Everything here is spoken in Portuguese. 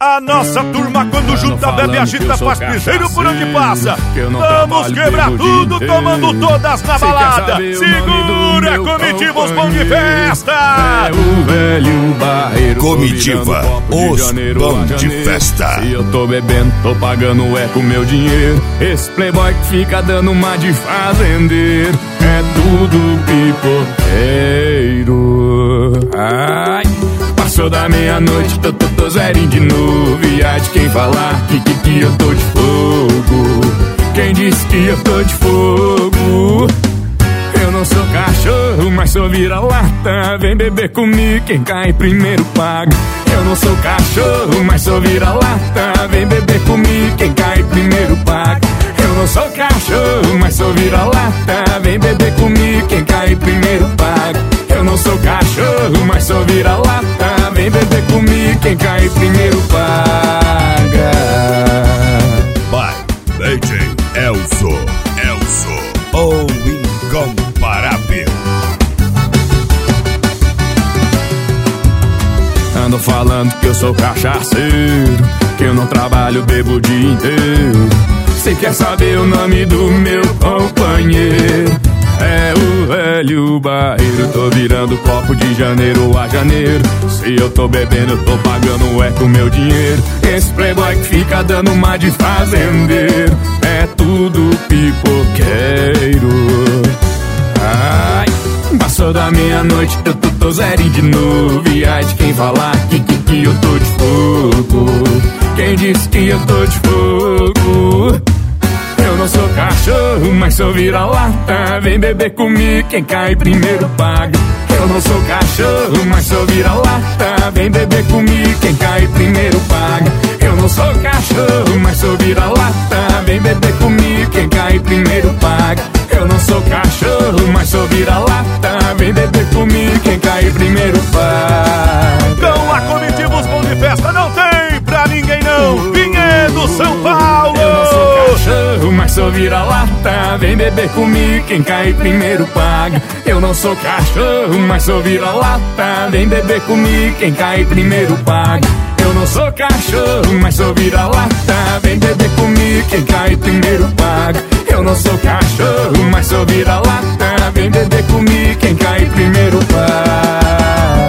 A nossa turma quando junta, bebe, agita, faz piseiro por onde passa. Vamos quebrar tudo, tomando todas na balada. Segura, comitiva, os bons de festa. É o velho barreiro. Comitiva, os bons de festa. Se eu tô bebendo, tô pagando com meu dinheiro. Esse playboy que fica dando uma de fazendeiro. É tudo pipoqueiro. Ai, passou da meia-noite, tô zerinho de novo. E há de quem falar que eu tô de fogo. Quem disse que eu tô de fogo? Eu não sou cachorro, mas sou vira-lata. Vem beber comigo, quem cai primeiro paga. Eu não sou cachorro, mas sou vira-lata. Vem beber comigo, quem cai primeiro paga. Eu não sou cachorro, mas sou vira-lata. Vem beber comigo, quem cai primeiro paga. Eu não sou cachorro, mas sou vira-lata. Vem beber comigo, quem cai primeiro paga. Vai, DJ Elzo, o incomparável. Ando falando que eu sou cachaceiro, que eu não trabalho, bebo o dia inteiro. Cê quer saber o nome do meu companheiro? É o velho barreiro. Tô virando copo de janeiro a janeiro. Se eu tô bebendo, eu tô pagando com meu dinheiro. Esse playboy que fica dando uma de fazendeiro. É tudo pipoqueiro. Ai, passou da meia-noite, eu tô zerinho de novo. E ai de quem falar que eu tô de fogo. Quem disse que eu tô de fogo? Eu não sou cachorro, mas sou vira-lata. Vem beber comigo, quem cai primeiro paga. Eu não sou cachorro, mas sou vira-lata. Vem beber comigo, quem cai primeiro paga. Eu não sou cachorro, mas sou vira-lata. Vem beber comigo, quem cai primeiro paga. Eu não sou cachorro, mas sou vira-lata. Vem beber comigo, quem cai primeiro paga. Então a comitiva, os bons de festa não tem pra ninguém não. Vinhedo, São Paulo. Eu não sou cachorro, mas sou vira-lata. Vem beber comigo, quem cai primeiro paga. Eu não sou cachorro, mas sou vira-lata. Vem beber comigo, quem cai primeiro paga. Eu não sou cachorro, mas sou vira-lata. Vem beber comigo, quem cai primeiro paga. Eu não sou cachorro, mas sou vira-lata. Vem beber comigo, quem cai primeiro paga.